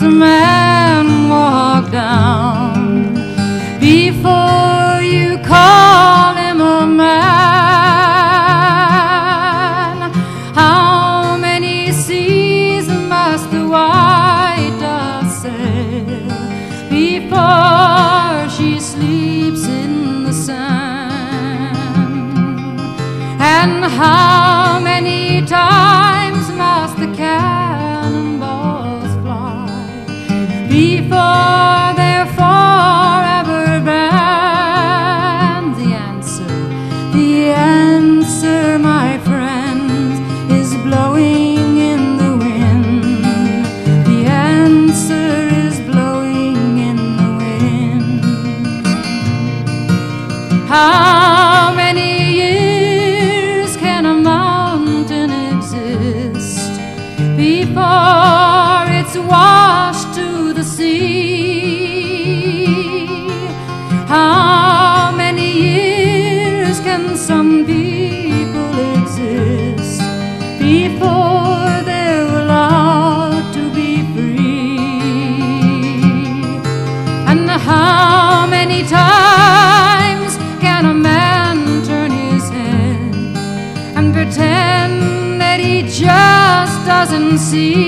a man walk down before you call him a man? How many seas must the white dove sail before she sleeps in the sand? And how many times must the cannonballs fly before they're forever banned? The answer, my friend, is blowing in the wind. The answer is blowing in the wind. How many years can a mountain exist before it's washed to the sea? How many years can some people exist before they're allowed to be free? And how many times can a man turn his head and pretend that he just doesn't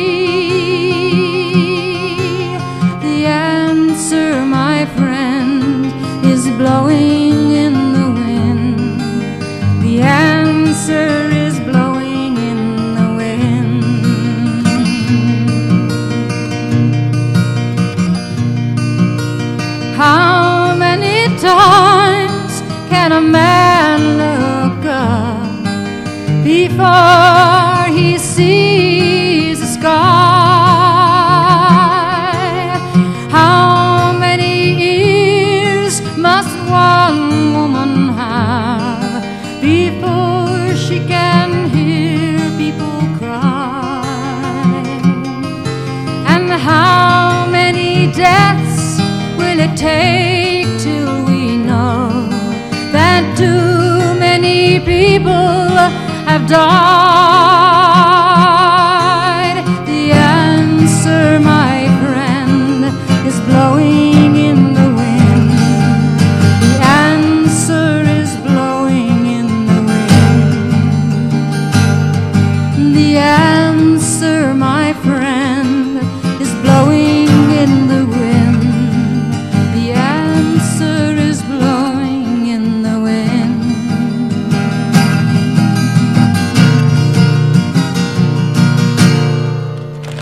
see? The answer, my friend, is blowing in the wind. The answer is blowing in the wind. How many times can a man look up before he sees the sky? How many ears must one woman have before she can hear people cry? And how many deaths will it take till we know that too many people have died? The answer, my friend, is blowing in the wind. The answer is blowing in the wind. The answer, my friend,